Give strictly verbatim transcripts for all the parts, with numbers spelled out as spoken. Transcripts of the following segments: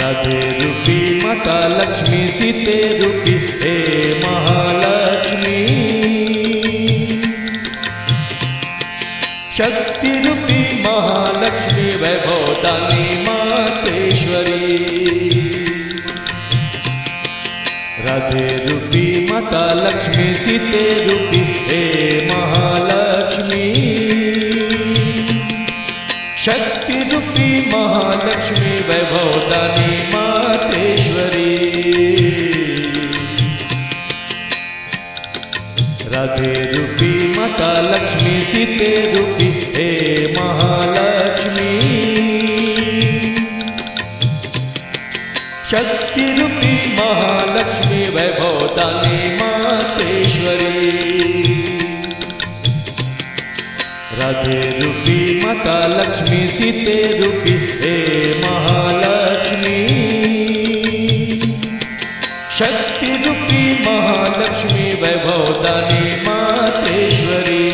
राधे रूपी माता लक्ष्मी सीते रूपी हे महालक्ष्मी। शक्ति रूपी महालक्ष्मी वैभवदानी मातेश्वरी। राधे रूपी माता लक्ष्मी सीते रूपी हे महालक्ष्मी। शक्ति रूपी महालक्ष्मी वैभवदानी मातेश्वरी। राधे रूपी माता लक्ष्मी सीते रूपी हे महालक्ष्मी। शक्ति रूपी महालक्ष्मी वैभवदानी मातेश्वरी। राधे रूपी माता लक्ष्मी सीते रूपी हे महालक्ष्मी। शक्ति रूपी महालक्ष्मी वैभवदानी मातेश्वरी।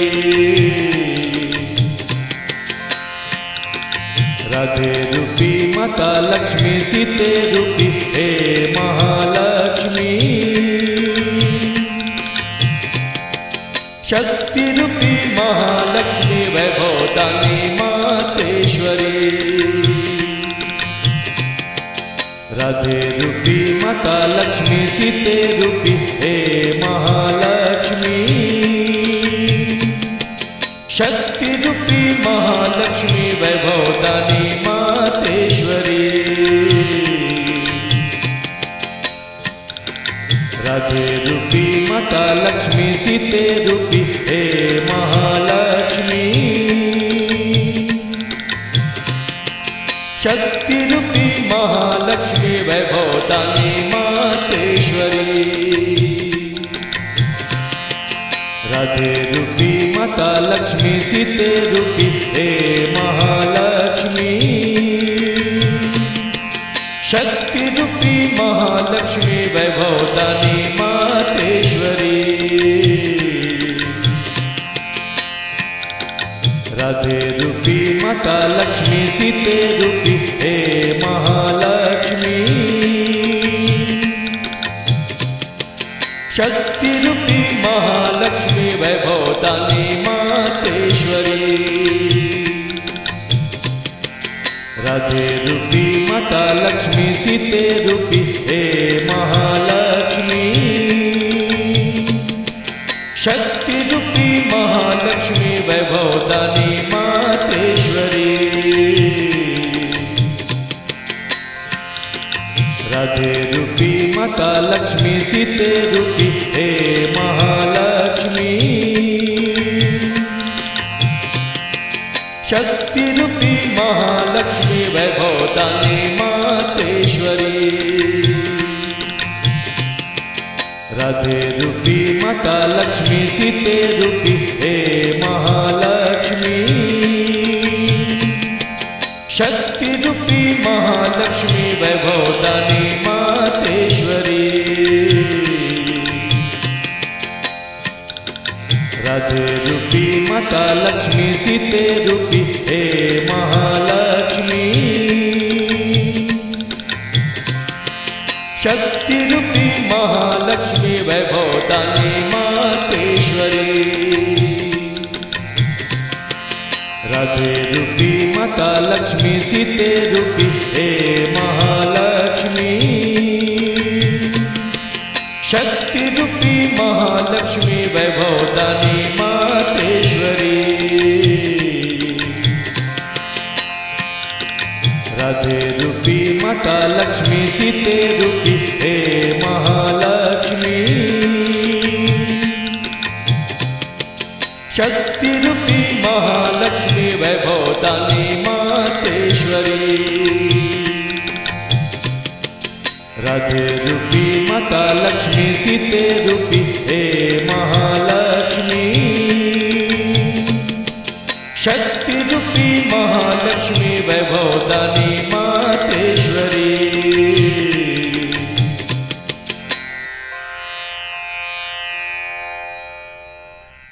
राधे रूपी माता लक्ष्मी सीते रूपी हे महालक्ष्मी। शक्ति रूपी महालक्ष्मी वैभवदानी मातेश्वरी। राधे रूपी माता लक्ष्मी सीते रूपी हे महालक्ष्मी। शक्ति रूपी महालक्ष्मी वैभवदानी मातेश्वरी। राधे रूपी माता लक्ष्मी सीते रूपी हे महालक्ष्मी। शक्ति रूपी महालक्ष्मी वैभवदानी मातेश्वरी। राधे रूपी माता लक्ष्मी सीते रूपी हे महालक्ष्मी। शक्ति रूपी महालक्ष्मी वैभवदानी मातेश्वरी। राधे रूपी माता लक्ष्मी सीते रूपी हे महालक्ष्मी। शक्ति रूपी महालक्ष्मी वैभवदानी मातेश्वरी। राधे रूपी माता लक्ष्मी सीते रूपी हे महालक्ष्मी। शक्ति रूपी महालक्ष्मी वैभवदानी मातेश्वरी। राधे रूपी माता लक्ष्मी सीते रूपी हे महालक्ष्मी। शक्ति रूपी महालक्ष्मी वैभवदानी मातेश्वरी। राधे रूपी माता लक्ष्मी सीते रूपी हे महालक्ष्मी। शक्ति रूपी महालक्ष्मी वैभवदानी मातेश्वरी। राधे रूपी माता लक्ष्मी सीते रूपी हे महालक्ष्मी। शक्ति रूपी महालक्ष्मी वैभवदानी मातेश्वरी। राधे रूपी माता लक्ष्मी सीते रूपी हे महालक्ष्मी। शक्ति रूपी महालक्ष्मी वैभवदानी मातेश्वरी। राधे रूपी माता लक्ष्मी सीते रूपी हे महालक्ष्मी। शक्ति रूपी महालक्ष्मी वैभवदानी मातेश्वरी। राधे रूपी माता लक्ष्मी सीते रूपी हे महालक्ष्मी। शक्ति रूपी महालक्ष्मी वैभवदानी